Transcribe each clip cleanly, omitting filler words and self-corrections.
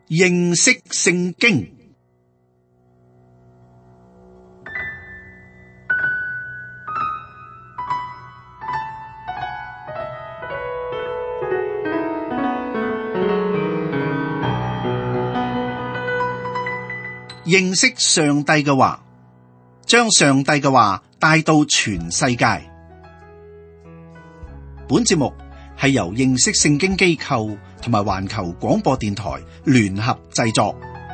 認識聖經。認識上帝嘅話，將上帝嘅話帶到全世界。本節目係由認識聖經機構同埋環球廣播電台聯合製作。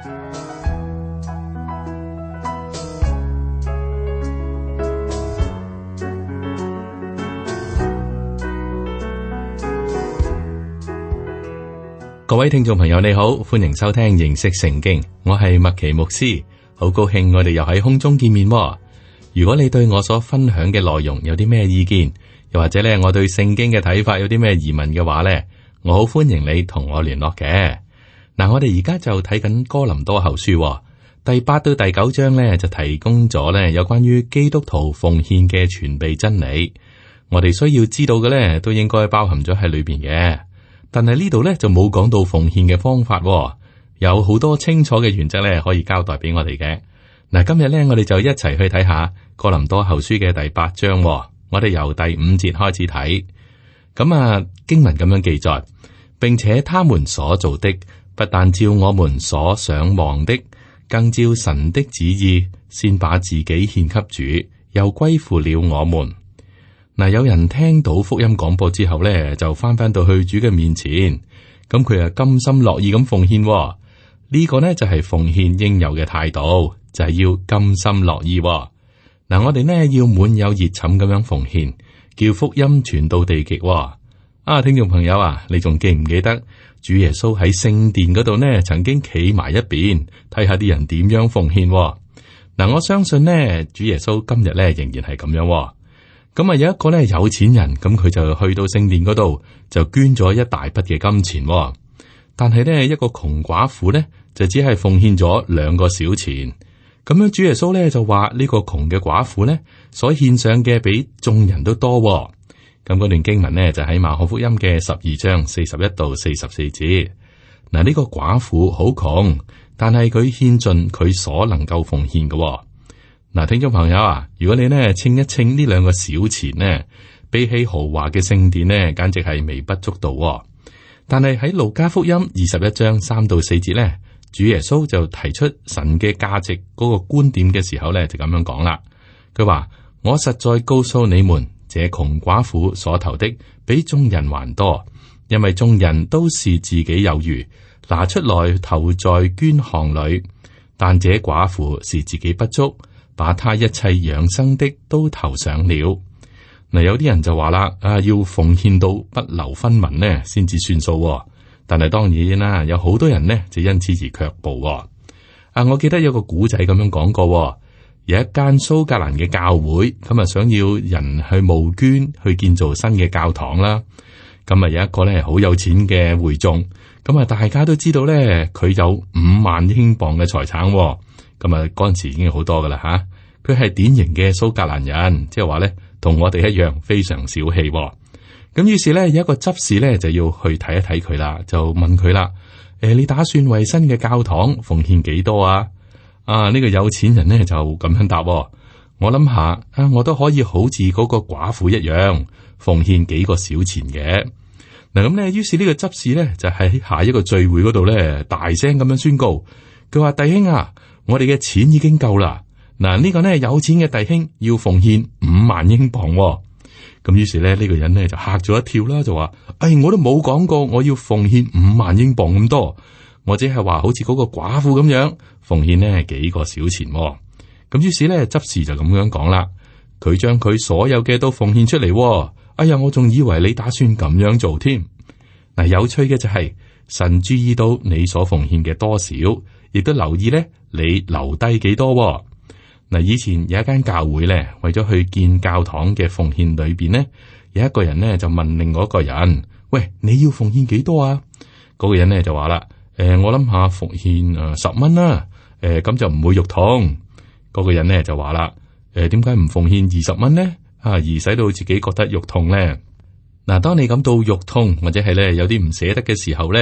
各位聽眾朋友你好，歡迎收聽認識聖經，我係麥奇牧師，好高興我哋又喺空中見面。如果你對我所分享嘅內容有啲咩意見，又或者咧我對聖經嘅睇法有啲咩疑問嘅話咧，我好歡迎你同我聯絡嘅。嗱，我哋而家就睇緊哥林多後書第8到第9章咧，就提供咗咧有關於基督徒奉獻嘅全備真理，我哋需要知道嘅咧都應該包含咗喺裏邊嘅。但係呢度咧就冇講到奉獻嘅方法，有好多清楚嘅原則咧可以交代俾我哋嘅。嗱，今日咧我哋就一齊去睇下哥林多後書嘅第8章，我哋由第5節開始睇。咁經文咁樣記載，並且他們所做的不但照我們所想望的，更照神的旨意，先把自己獻給主，又歸附了我們。嗱，有人聽到福音廣播之後咧，就翻到去主嘅面前，咁佢甘心樂意咁奉獻。呢個呢就係奉獻應有嘅態度，就係要甘心樂意。嗱，我哋呢要滿有熱忱咁樣奉獻，叫福音傳到地極。聽眾朋友啊，你仲記唔記得主耶穌喺聖殿嗰度呢曾經企埋一邊睇下啲人點樣奉獻？嗱，我相信呢主耶穌今日呢仍然係咁樣。咁有一個咧有錢人，咁佢就去到聖殿嗰度就捐咗一大筆嘅金錢，但係呢一個窮寡婦呢，就只係奉獻咗2個小錢。咁樣主耶穌咧就話呢個窮嘅寡婦呢，所獻上嘅比眾人都多。咁嗰段經文呢，就喺馬可福音嘅12章41到44節。嗱，呢個寡婦好窮，但係佢獻盡佢所能夠奉獻嘅。嗱，聽眾朋友啊，如果你呢稱一稱呢2個小錢呢，比起豪華嘅聖殿呢，簡直係微不足道。但係喺路加福音21章3到4節呢，主耶穌就提出神嘅價值嗰個觀點嘅時候呢，就咁樣講啦。佢話：我實在告訴你們，這窮寡婦所投的比眾人還多，因為眾人都是自己有餘，拿出來投在捐項裏，但這寡婦是自己不足，把他一切養生的都投上了。嗱，有啲人就話啦，要奉獻到不留分文呢，先至算數。但係當然啦，有好多人呢就因此而卻步。我記得有個古仔咁樣講過，有一間蘇格蘭嘅教會，咁想要人去募捐去建造新嘅教堂啦。咁有一個咧好有錢嘅會眾，咁大家都知道咧，佢有5萬英鎊嘅財產。咁嗰陣時已經好多噶啦吓，佢係典型嘅蘇格蘭人，即係話咧同我哋一樣非常小氣。咁於是咧有一個執事咧就要去睇一睇佢啦，就問佢啦：你打算為新嘅教堂奉獻幾多啊？呢個有錢人咧就咁樣答：我諗下我都可以好似嗰個寡婦一樣奉獻幾個小錢嘅。嗱，咁咧，於是呢個執事咧就喺下一個聚會嗰度咧大聲咁樣宣告，佢話：弟兄啊，我哋嘅錢已經夠啦。嗱，呢個呢有錢嘅弟兄要奉獻5萬英鎊。咁於是呢個人呢就嚇咗一跳啦，就話：我都冇講過我要奉獻5萬英鎊咁多，我只係話好似嗰個寡婦咁樣奉獻呢幾個小錢。咁於是呢執事就咁樣講啦，佢將佢所有嘅都奉獻出嚟。我仲以為你打算咁樣做添。嗱，有趣嘅就係神注意到你所奉獻嘅多少，亦都留意呢你留低幾多。嗱，以前有一間教會咧，為咗去建教堂嘅奉獻裏邊呢，有一個人呢就問另外一個人：喂，你要奉獻幾多啊？嗰個人呢就話啦：我諗下奉獻10蚊啦，咁就唔會肉痛。嗰個人呢就話啦：點解唔奉獻20蚊呢？而使到自己覺得肉痛咧？嗱，當你感到肉痛或者係咧有啲唔捨得嘅時候咧，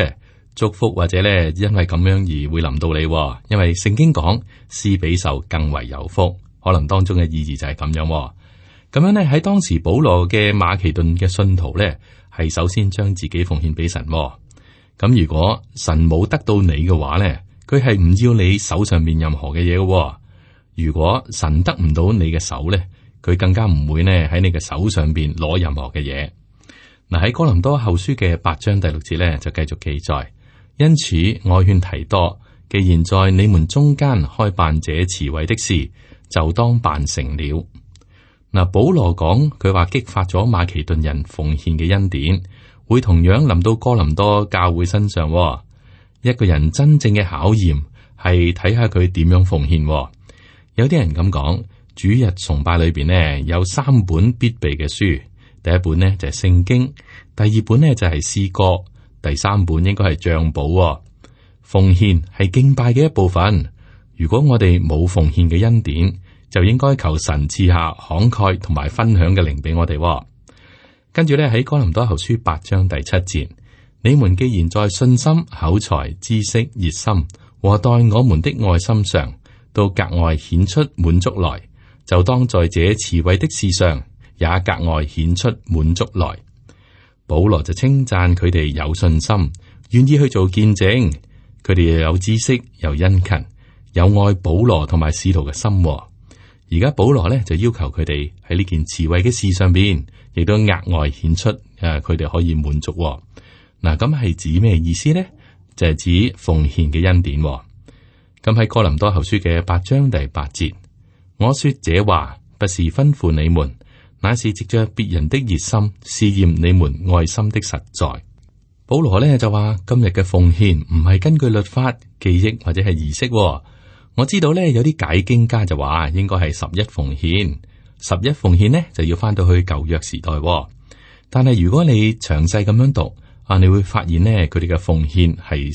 祝福或者咧因為咁樣而會臨到你，因為聖經講施比受更為有福，可能當中嘅意義就係咁樣。咁樣咧喺當時保羅嘅馬其頓嘅信徒咧，係首先將自己奉獻俾神。咁如果神冇得到你嘅話咧，佢係唔要你手上面任何嘅嘢嘅。如果神得唔到你嘅手咧，佢更加唔會呢喺你嘅手上邊攞任何嘅嘢。嗱，喺哥林多後書嘅8章第6節咧就繼續記載，因此我勸提多，既然在你們中間開辦這慈惠的事，就當辦成了。嗱，保羅講佢話激發咗馬其頓人奉獻嘅恩典，會同樣臨到哥林多教會身上。一個人真正嘅考驗係睇下佢點樣奉獻。有啲人咁講，主日崇拜裏邊呢有3本必備嘅書，第一本呢就係聖經，第二本呢就係詩歌，第3本應該係賬簿。奉獻係敬拜嘅一部分。如果我哋冇奉獻嘅恩典，就應該求神賜下慷慨同埋分享嘅靈俾我哋。跟住咧喺哥林多後書8章第7節，你們既然在信心、口才、知識、熱心和待我們的愛心上，都格外顯出滿足來，就當在這慈惠的事上也格外顯出滿足來。保羅就稱讚佢哋有信心，願意去做見證，佢哋又有知識，又殷勤，有愛保羅同埋使徒嘅心。而家保羅咧就要求佢哋喺呢件慈惠嘅事上邊，亦都額外顯出佢哋可以滿足。嗱，咁係指咩意思呢？就係指奉獻嘅恩典。咁喺哥林多後書嘅8章第8節，我說這話不是吩咐你們，乃是藉着別人的熱心試驗你們愛心的實在。保羅咧就話今日嘅奉獻唔係根據律法、記憶或者係儀式。我知道咧有啲解經家就話應該係11奉獻，11奉獻呢就要翻到去舊約時代。但係如果你詳細咁樣讀你會發現呢佢哋嘅奉獻係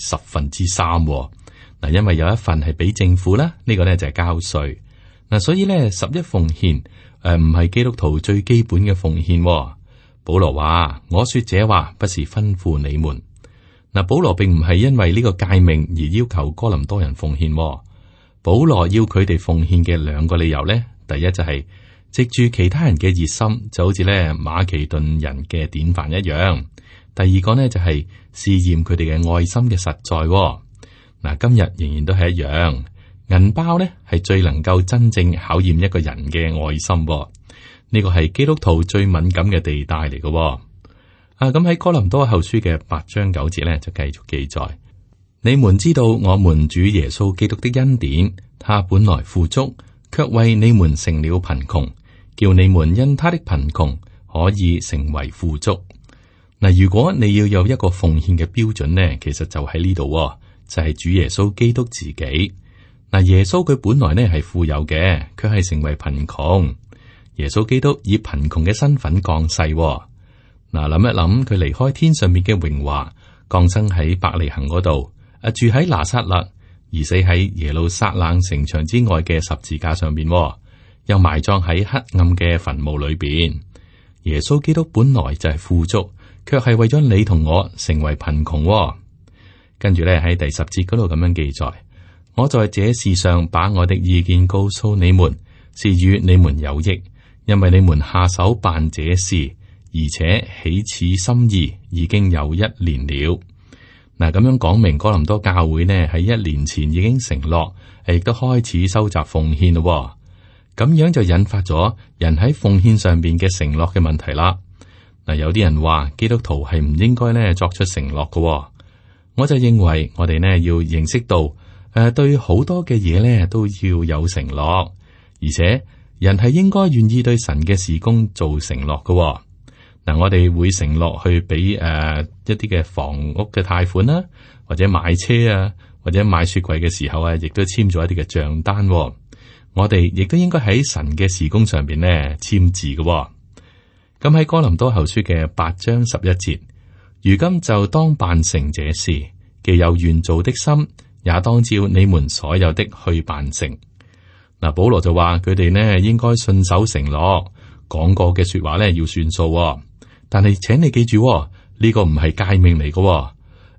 3/10。嗱，因為有一份係俾政府啦，呢個呢就係交稅。嗱，所以呢11奉獻唔係基督徒最基本嘅奉獻。保羅話：我說這話不是吩咐你們。嗱，保羅並唔係因為呢個誡命而要求哥林多人奉獻。保羅要佢哋奉獻嘅2個理由呢，第一就係藉住其他人嘅熱心，就好似咧馬其頓人嘅典範一樣。第二個呢，就係試驗佢哋嘅愛心嘅實在。嗱，今日仍然都係一樣，銀包呢係最能夠真正考驗一個人嘅愛心。呢個係基督徒最敏感嘅地帶嚟嘅。咁喺哥林多後書嘅8章9節呢，就繼續記載。你們知道我們主耶穌基督的恩典，他本來富足，卻為你們成了貧窮，叫你們因他的貧窮可以成為富足。嗱，如果你要有一個奉獻嘅標準呢，其實就喺呢度，就係主耶穌基督自己。嗱，耶穌佢本來呢係富有嘅，卻係成為貧窮。耶穌基督以貧窮嘅身份降世。嗱，諗一諗，佢離開天上面嘅榮華，降生喺伯利恆嗰度。住喺拿撒勒，而死喺耶路撒冷城牆之外嘅十字架上邊，又埋葬喺黑暗嘅墳墓裏邊。耶穌基督本來就係富足，卻係為咗你同我成為貧窮。跟住咧喺第10節嗰度咁樣記載：我在這事上把我的意見告訴你們，是與你們有益，因為你們下手辦這事，而且起此心意已經有1年了。嗱，咁樣講明哥林多教會呢喺1年前已經承諾，亦都開始收集奉獻咯。咁樣就引發咗人喺奉獻上邊嘅承諾嘅問題啦。嗱，有啲人話基督徒係唔應該呢作出承諾嘅，我就認為我哋呢要認識到，對好多嘅嘢呢都要有承諾，而且人係應該願意對神嘅事工做承諾嘅。嗱，我哋會承諾去俾一啲嘅房屋嘅貸款啦，或者買車啊，或者買雪櫃嘅時候啊，亦都簽咗一啲嘅賬單。我哋亦都應該喺神嘅事工上邊呢簽字嘅。咁喺哥林多後書嘅8章11節，如今就當辦成這事，既有願做的心，也當照你們所有的去辦成。嗱，保羅就話佢哋呢應該信守承諾，講過嘅說話呢要算數。但係，請你記住，呢個唔係誡命嚟嘅。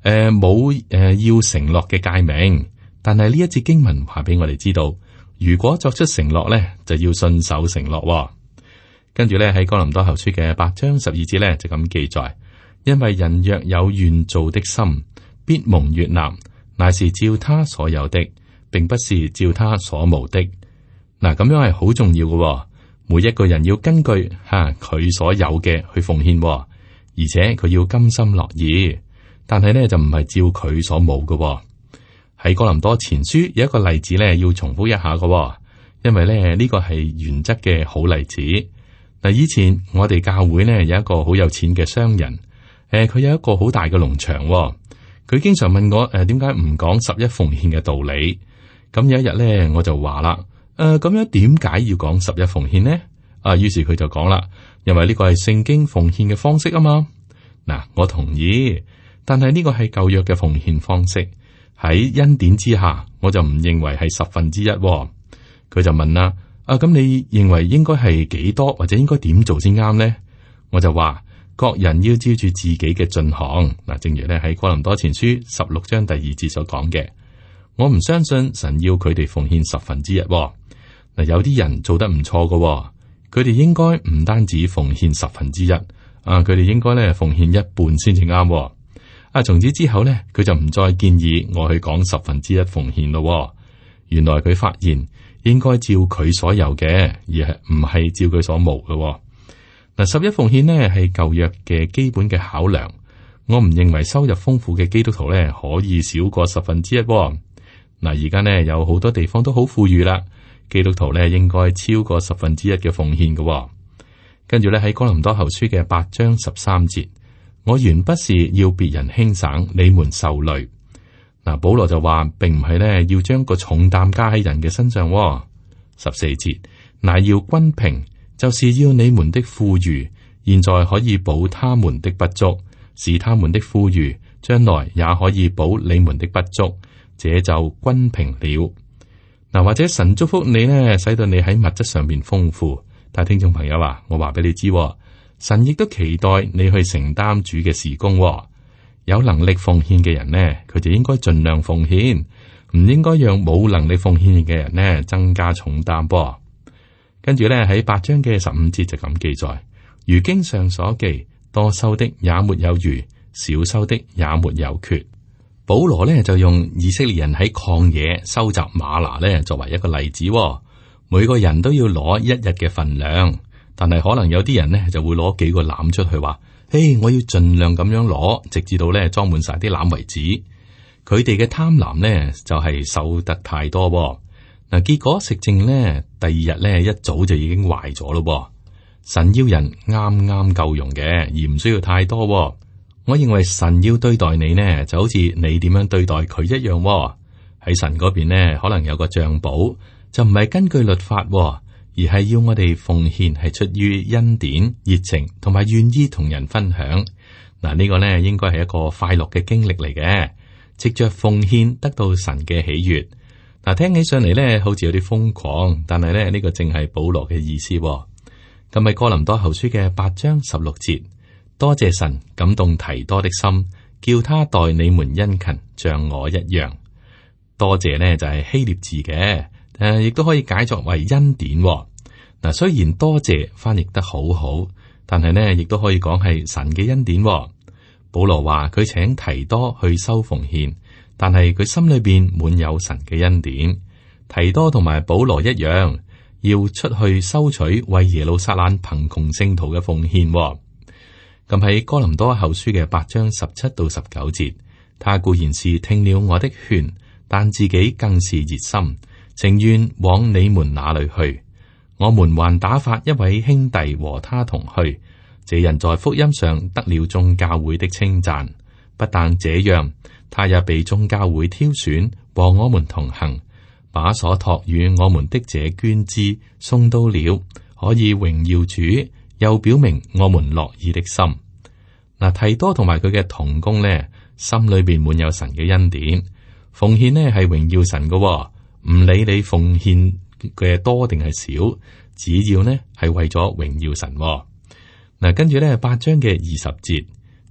冇要承諾嘅誡命，但係呢一節經文話俾我哋知道，如果作出承諾咧，就要信守承諾。跟住咧喺哥林多後書嘅8章12節咧就咁記載，因為人若有願做的心，必蒙悅納，乃是照他所有的，並不是照他所無的。嗱，咁樣係好重要嘅，每一個人要根據佢所有嘅去奉獻，而且佢要甘心樂意。但係咧就唔係照佢所冇嘅。喺哥林多前書有一個例子咧，要重複一下嘅，因為咧呢個係原則嘅好例子。嗱，以前我哋教會呢有一個好有錢嘅商人，佢有一個好大嘅農場，佢經常問我點解唔講11奉獻嘅道理。咁有一日咧我就話啦，咁樣點解要講11奉獻呢？於是佢就講啦，因為呢個係聖經奉獻嘅方式啊嘛。嗱，我同意，但係呢個係舊約嘅奉獻方式，喺恩典之下，我就唔認為係1/10。佢就問啦。咁你認為應該係幾多，或者應該點做先啱呢？我就話各人要照住自己嘅進項。嗱，正如咧喺哥林多前書16章第2節所講嘅，我唔相信神要佢哋奉獻1/10。嗱，有啲人做得唔錯㗎，佢哋應該唔單止奉獻1/10，佢哋應該咧奉獻一半先至啱。從此之後咧，佢就唔再建議我去講1/10奉獻咯。原來佢發現，應該照佢所有嘅，而係唔係照佢所無嘅。嗱，11奉獻呢係舊約嘅基本嘅考量。我唔認為收入豐富嘅基督徒咧可以少過1/10。嗱，而家呢有好多地方都好富裕啦，基督徒咧應該超過1/10嘅奉獻嘅。跟住咧喺哥林多後書嘅8章13節，我原不是要別人輕省，你們受累。嗱，保羅就話，並唔係咧要將個重擔加喺人嘅身上。14節，乃要均平，就是要你們的富裕，現在可以補他們的不足，使他們的富裕將來也可以補你們的不足，這就均平了。嗱，或者神祝福你呢，使到你喺物質上面豐富。但係聽眾朋友啊，我話俾你知，神亦都期待你去承擔主嘅事工。有能力奉獻嘅人呢，佢就應該盡量奉獻，唔應該讓冇能力奉獻嘅人呢增加重擔噃。跟住咧喺8章嘅15節就咁記載，如經上所記，多收的也沒有餘，少收的也沒有缺。保羅呢就用以色列人喺曠野收集嗎哪呢作為一個例子，每個人都要攞1日嘅份量，但係可能有啲人呢就會攞幾個籃出去話。我要盡量咁樣攞，直至到咧裝滿晒啲籃為止。佢哋嘅貪婪呢，就係收得太多。嗱，結果食剩呢，第2日呢一早就已經壞咗咯。神要人啱啱夠用嘅，而唔需要太多。我認為神要對待你呢，就好似你點樣對待佢一樣。喺神嗰邊呢，可能有個賬簿，就唔係根據律法。而係要我哋奉獻，係出於恩典、熱情同埋願意同人分享。嗱，呢個呢應該係一個快樂嘅經歷嚟嘅，藉着奉獻得到神嘅喜悅。嗱，聽起上嚟呢好似有啲瘋狂，但係呢個正係保羅嘅意思。咁喺哥林多後書嘅8章16節，多謝神感動提多的心，叫他待你們殷勤，像我一樣。多謝呢就係希臘字嘅。亦都可以解作為恩典。嗱，雖然多謝翻譯得好好，但係呢亦都可以講係神嘅恩典。保羅話佢請提多去收奉獻，但係佢心裏邊滿有神嘅恩典。提多同埋保羅一樣，要出去收取為耶路撒冷貧窮聖徒嘅奉獻。咁喺哥林多後書嘅8章17到19節，他固然是聽了我的勸，但自己更是熱心，情願往你們那裏去。我們還打發一位兄弟和他同去，這人在福音上得了眾教會的稱讚。不但這樣，他也被眾教會挑選和我們同行，把所託與我們的這捐資送到了，可以榮耀主，又表明我們樂意的心。嗱，提多同埋佢嘅同工呢，心裏邊滿有神嘅恩典，奉獻呢係榮耀神嘅。唔理你奉獻嘅多定係少，只要呢係為咗榮耀神。嗱，跟住呢8章嘅20節，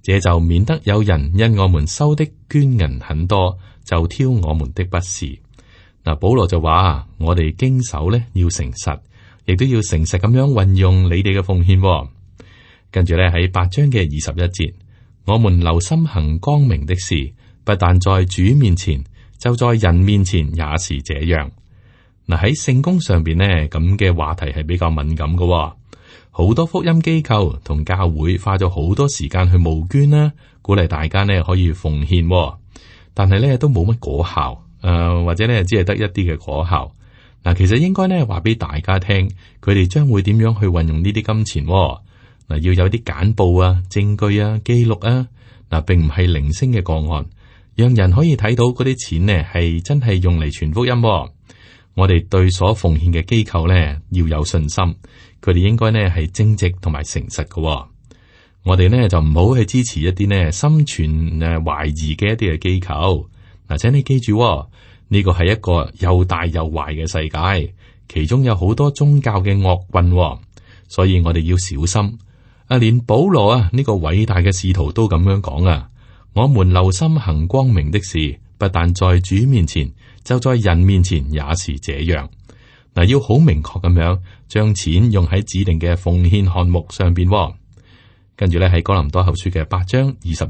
這就免得有人因我們收的捐銀很多，就挑我們的不是。嗱，保羅就話我哋經手咧要誠實，亦都要誠實咁樣運用你哋嘅奉獻。跟住咧喺8章嘅21節，我們留心行光明的事，不但在主面前，就在人面前也是這樣。嗱，喺聖工上邊呢，咁嘅話題係比較敏感嘅。好多福音機構同教會花咗好多時間去募捐啦，鼓勵大家呢可以奉獻，但係咧都冇乜果效，或者咧只係得一啲嘅果效。嗱，其實應該咧話俾大家聽，佢哋將會點樣去運用呢啲金錢。嗱，要有啲簡報啊、證據啊、記錄啊。嗱，並唔係零星嘅個案，讓人可以睇到嗰啲錢呢係真係用嚟傳福音。我哋對所奉獻嘅機構呢要有信心，佢哋應該呢係正直同埋誠實嘅。我哋呢就唔好去支持一啲呢心存懷疑嘅一啲嘅機構。嗱，請你記住，呢個係一個又大又壞嘅世界，其中有好多宗教嘅惡棍，所以我哋要小心。連保羅啊呢個偉大嘅使徒都咁樣講啊，我們留心行光明的事，不但在主面前，就在人面前也是這樣。嗱，要好明確咁樣將錢用喺指定嘅奉獻項目上邊。跟住咧喺哥林多後書嘅8章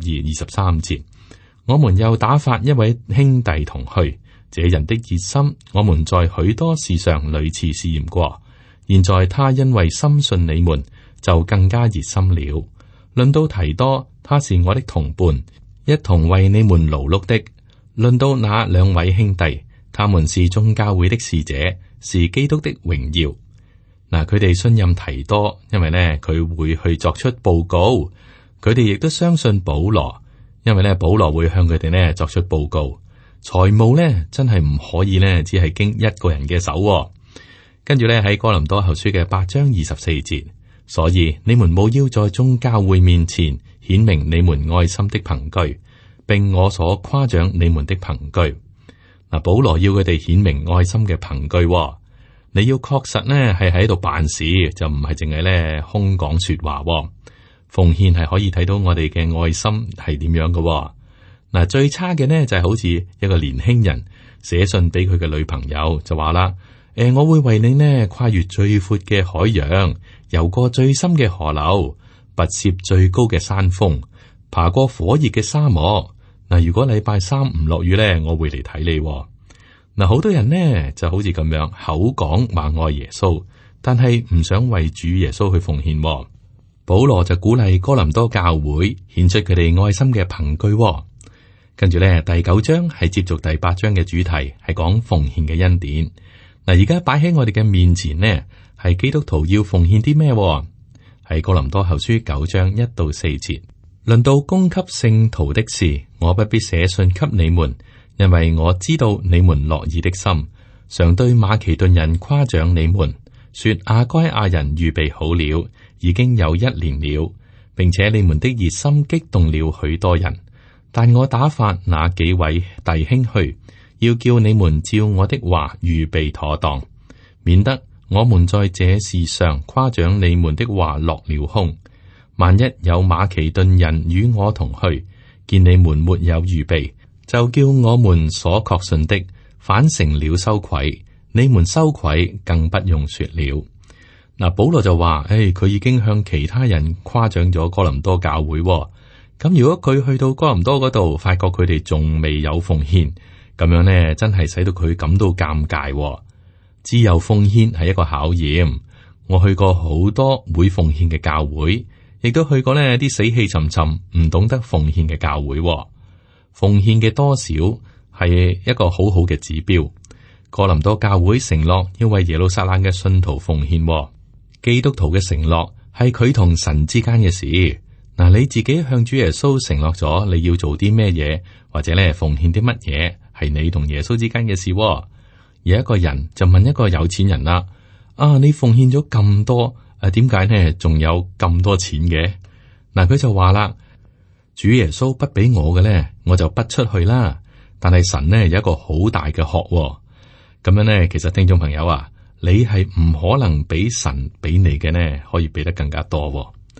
22、23節，我們又打發一位兄弟同去，這人的熱心，我們在許多事上屢次試驗過。現在他因為深信你們，就更加熱心了。論到提多，他是我的同伴，一同為你們勞碌的。論到那2位兄弟，他們是眾教會的使者，是基督的榮耀。嗱，佢哋信任提多，因為呢佢會去作出報告。佢哋亦都相信保羅，因為呢保羅會向佢哋呢作出報告。財務呢真係唔可以呢只係經一個人嘅手。跟住呢喺哥林多後書嘅8章24節。所以你們務要在眾教會面前顯明你們愛心的憑據，並我所誇獎你們的憑據。嗱，保羅要佢哋顯明愛心嘅憑據，你要確實呢係喺度辦事，就唔係淨係呢空講說話。奉獻係可以睇到我哋嘅愛心係點樣嘅。嗱，最差嘅呢就係好似一個年輕人寫信俾佢嘅女朋友，就話啦。我會為你呢跨越最闊嘅海洋，游過最深嘅河流，跋涉最高嘅山峰，爬過火熱嘅沙漠。嗱，如果禮拜三唔落雨呢，我會嚟睇你。嗱，好多人呢就好似咁樣口講話愛耶穌，但係唔想為主耶穌去奉獻。保羅就鼓勵哥林多教會顯出佢哋愛心嘅憑據。跟住呢，第9章係接續第8章嘅主題，係講奉獻嘅恩典。嗱，而家擺喺我哋嘅面前呢，係基督徒要奉獻啲咩？係哥林多後書9章1到4節，論到供給聖徒的事，我不必寫信給你們，因為我知道你們樂意的心，常對馬其頓人誇獎你們，說亞該亞人預備好了，已經有1年了，並且你們的熱心激動了許多人。但我打發那幾位弟兄去，要叫你們照我的話預備妥當，免得我們在這事上誇獎你們的話落了空。萬一有馬其頓人與我同去，見你們沒有預備，就叫我們所確信的反成了羞愧，你們羞愧更不用說了。嗱，保羅就話：佢已經向其他人誇獎咗哥林多教會。咁如果佢去到哥林多嗰度，發覺佢哋仲未有奉獻。咁樣呢，真係使到佢感到尷尬。自由奉獻係一個考驗。我去過好多會奉獻嘅教會，亦都去過呢啲死氣沉沉、唔懂得奉獻嘅教會。奉獻嘅多少係一個好好嘅指標。哥林多教會承諾要為耶路撒冷嘅信徒奉獻。基督徒嘅承諾係佢同神之間嘅事。嗱，你自己向主耶穌承諾咗你要做啲咩嘢，或者咧奉獻啲乜嘢，係你同耶穌之間嘅事。有一個人就問一個有錢人啦：你奉獻咗咁多，點解呢仲有咁多錢嘅？嗱，佢就話啦：主耶穌不俾我嘅咧，我就不出去啦。但係神呢有一個好大嘅殼，咁樣呢，其實聽眾朋友啊，你係唔可能比神俾你嘅呢可以俾得更加多。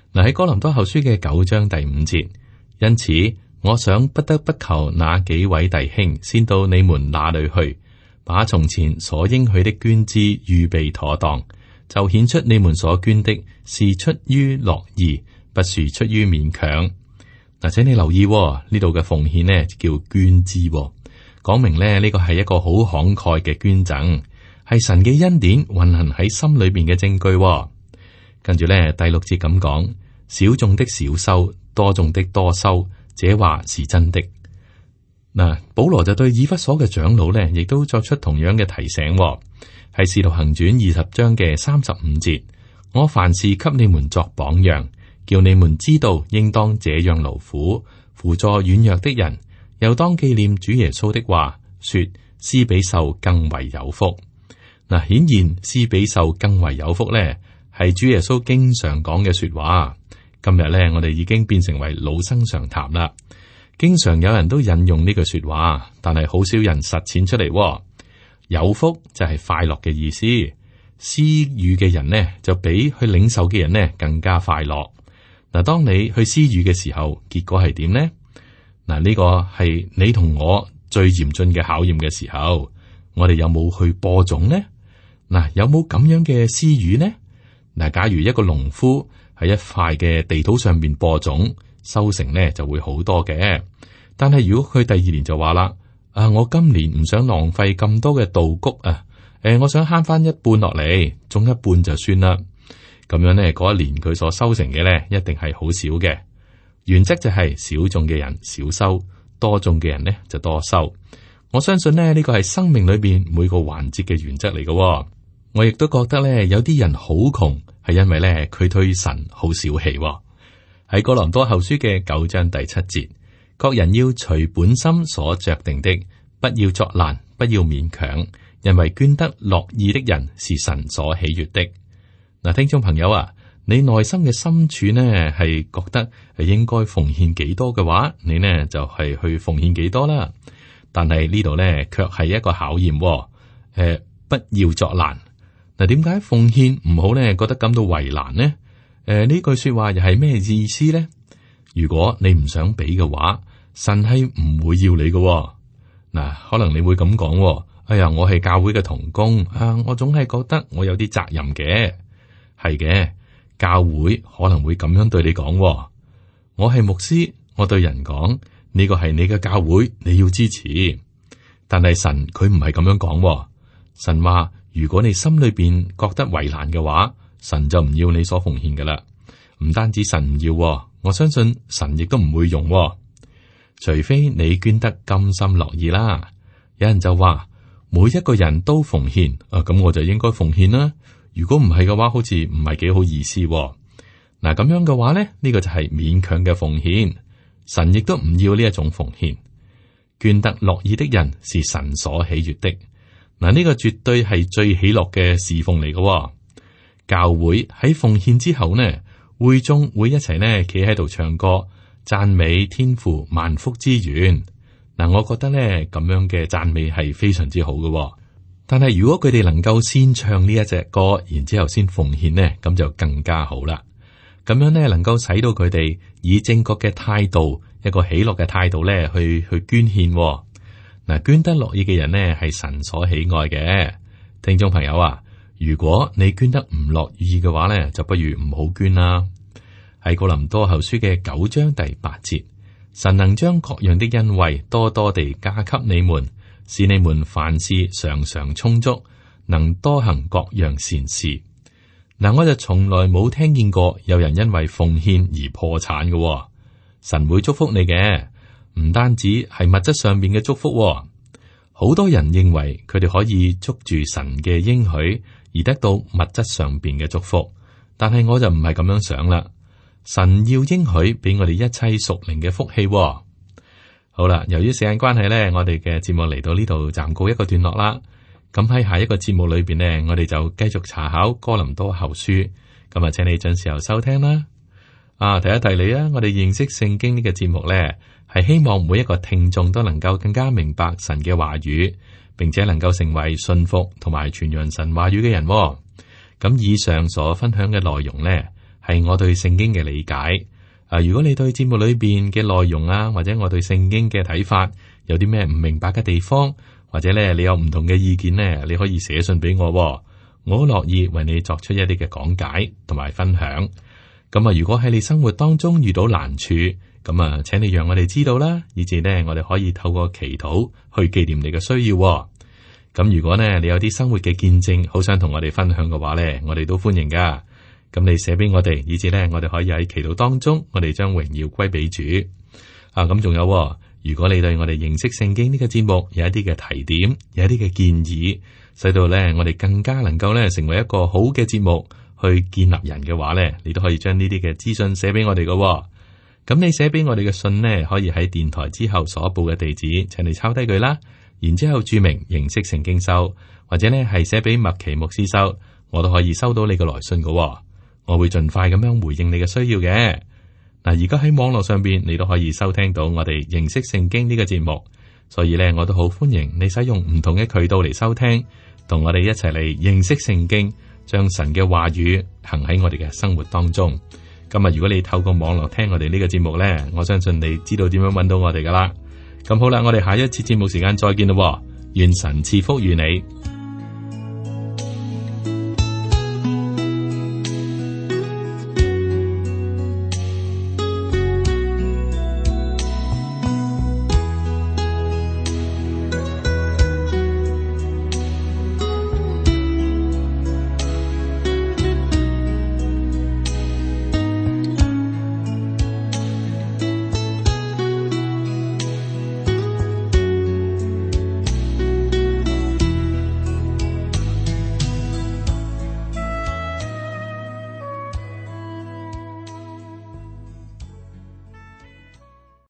嗱，喺哥林多後書嘅9章第5節，因此我想不得不求那幾位弟兄先到你們那裏去，把從前所應許的捐資預備妥當，就顯出你們所捐的是出於樂意，不是出於勉強。嗱，請你留意呢度嘅奉獻呢叫捐資，講明呢個係一個好慷慨嘅捐贈，係神嘅恩典運行喺心裏邊嘅證據。跟住呢第6節咁講，少種的少收，多種的多收，這話是真的。嗱，保羅就對以弗所嘅長老呢，亦都作出同樣嘅提醒，係使徒行傳20章嘅35節，我凡事給你們作榜樣，叫你們知道應當這樣勞苦，扶助軟弱的人，又當紀念主耶穌的話，說施比受更為有福。嗱，顯然施比受更為有福呢，係主耶穌經常講嘅說話。今日呢，我哋已經變成為老生常談啦。經常有人都引用呢句說話，但係好少人實踐出嚟。有福就係快樂嘅意思，施予嘅人呢就比去領受嘅人呢更加快樂。嗱，當你去施予嘅時候，結果係點呢？嗱，呢個係你同我最嚴峻嘅考驗嘅時候，我哋有冇去播種呢？嗱，有冇咁樣嘅施予呢？嗱，假如一個農夫喺一塊嘅地土上面播種，收成呢就會好多嘅。但係如果佢第2年就話啦，我今年唔想浪費咁多嘅稻谷啊，我想慳翻一半落嚟，種一半就算啦。咁樣呢，嗰一年佢所收成嘅呢，一定係好少嘅。原則就係少種嘅人少收，多種嘅人呢就多收。我相信呢，呢個係生命裏邊每個環節嘅原則嚟嘅。我亦都覺得呢，有啲人好窮，係因為呢，佢對神好小氣。喺哥林多後書嘅9章第7節，各人要隨本心所酌定的，不要作難，不要勉強，因為捐得樂意的人是神所喜悅的。嗱，聽眾朋友啊，你內心嘅深處呢係覺得係應該奉獻幾多嘅話，你呢就係去奉獻幾多啦。但係呢度呢卻係一個考驗，不要作難。嗱，點解奉獻唔好呢？覺得感到為難呢？呢句說話又係咩意思呢？如果你唔想俾嘅話，神係唔會要你嘅。嗱，可能你會咁講，哎呀，我係教會嘅同工啊，我總係覺得我有啲責任嘅。係嘅，教會可能會咁樣對你講。我係牧師，我對人講，呢個係你嘅教會，你要支持。但係神佢唔係咁樣講。神話，如果你心裏邊覺得為難嘅話，神就唔要你所奉獻㗎喇。唔單止神唔要，我相信神亦都唔會用。除非你捐得甘心樂意啦。有人就話，每一個人都奉獻，咁我就應該奉獻啦。如果唔係嘅話，好似唔係幾好意思。嗱，咁樣嘅話咧，呢個就係勉強嘅奉獻。神亦都唔要呢一種奉獻。捐得樂意的人是神所喜悅的。嗱，呢個絕對係最喜樂嘅侍奉嚟嘅。教會喺奉獻之後呢，會眾會一齊呢企喺度唱歌，讚美天父萬福之源。嗱，我覺得呢咁樣嘅讚美係非常之好嘅。但係如果佢哋能夠先唱呢一隻歌，然之後先奉獻呢，咁就更加好啦。咁樣呢，能夠使到佢哋以正確嘅態度，一個喜樂嘅態度呢去捐獻。嗱，捐得樂意嘅人呢係神所喜愛嘅。聽眾朋友啊，如果你捐得唔樂意嘅話呢，就不如唔好捐啦。喺哥林多後書嘅9章第8節，神能將各樣的恩惠多多地加給你們，使你們凡事常常充足，能多行各樣善事。嗱，我就從來冇聽見過有人因為奉獻而破產嘅。神會祝福你嘅，唔單止係物質上面嘅祝福。好多人認為佢哋可以捉住神嘅應許而得到物質上邊嘅祝福，但係我就唔係咁樣想啦。神要應許俾我哋一切屬靈嘅福氣。好啦，由於時間關係呢，我哋嘅節目嚟到呢度暫告一個段落啦。咁喺下一個節目裏邊呢，我哋就繼續查考哥林多後書。咁啊，請你準時候收聽啦。提一提你啊，我哋認識聖經呢個節目呢，係希望每一個聽眾都能夠更加明白神嘅話語，並且能夠成為信服同埋傳揚神話語嘅人。咁以上所分享嘅內容呢， 係我對聖經嘅理解。如果你對節目裏邊嘅內容啊，或者我對聖經嘅睇法有啲咩唔明白嘅地方，或者咧你有唔同嘅意見呢，你可以寫信俾我，我好樂意為你作出一啲嘅講解同埋分享。咁啊，如果喺你生活當中遇到難處，咁啊，請你讓我哋知道啦，以至呢，我哋可以透過祈禱去紀念你嘅需要。咁如果呢，你有啲生活嘅見證，好想同我哋分享嘅話呢，我哋都歡迎噶。咁你寫俾我哋，以至呢，我哋可以喺祈禱當中，我哋將榮耀歸俾主。咁仲有，如果你對我哋認識聖經呢個節目有一啲嘅提點，有一啲嘅建議，使到呢，我哋更加能夠呢，成為一個好嘅節目去建立人嘅話呢，你都可以將呢啲嘅資訊寫俾我哋噶。咁你寫俾我哋嘅信呢，可以喺電台之後所報嘅地址，請你抄低佢啦。然之後注明認識聖經收，或者呢係寫俾麥奇牧師收，我都可以收到你嘅來信噶。我會盡快咁樣回應你嘅需要嘅。嗱，而家喺網絡上邊，你都可以收聽到我哋認識聖經呢個節目，所以呢，我都好歡迎你使用唔同嘅渠道嚟收聽，同我哋一齊嚟認識聖經，將神嘅話語行喺我哋嘅生活當中。今日如果你透過網絡聽我哋呢個節目呢，我相信你知道點樣揾到我哋噶啦。咁好啦，我哋下一次節目時間再見咯，願神賜福於你。